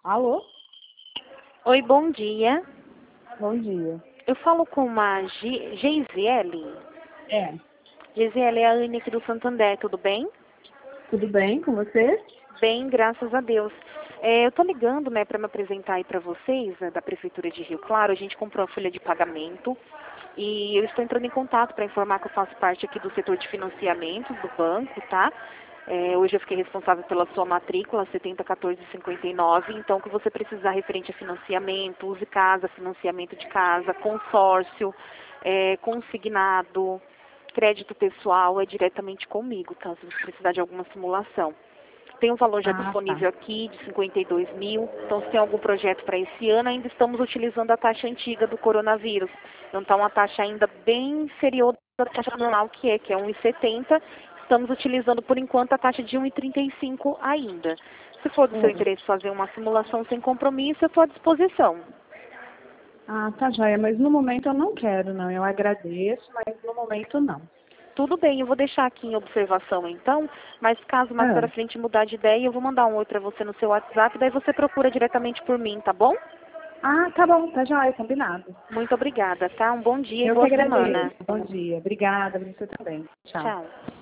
Alô? Oi, bom dia. Bom dia. Eu falo com uma Geisiele. É. Geisiele é a Anne aqui do Santander, tudo bem? Tudo bem com você? Bem, graças a Deus. Eu tô ligando, né, para me apresentar aí para vocês, né, da Prefeitura de Rio Claro. A gente comprou a folha de pagamento e eu estou entrando em contato para informar que eu faço parte aqui do setor de financiamentos do banco, tá? Hoje eu fiquei responsável pela sua matrícula 701459, então o que você precisar referente a financiamento, use casa, financiamento de casa, consórcio, consignado, crédito pessoal, é diretamente comigo, tá? Se você precisar de alguma simulação. Tem um valor já Tá. disponível aqui de 52 mil, então se tem algum projeto para esse ano, ainda estamos utilizando a taxa antiga do coronavírus. Então está uma taxa ainda bem inferior da taxa normal que é 1,70. Estamos utilizando por enquanto a taxa de 1,35 ainda. Se for do seu interesse fazer uma simulação sem compromisso, eu estou à disposição. Tá joia, mas no momento eu não quero, não. Eu agradeço, mas no momento não. Tudo bem, eu vou deixar aqui em observação então, mas caso mais para frente mudar de ideia, eu vou mandar um oi para você no seu WhatsApp, daí você procura diretamente por mim, tá bom? Tá bom, tá joia, combinado. Muito obrigada, tá? Um bom dia e Eu que boa semana. agradeço. Bom dia. Obrigada, você também. Tchau. Tchau.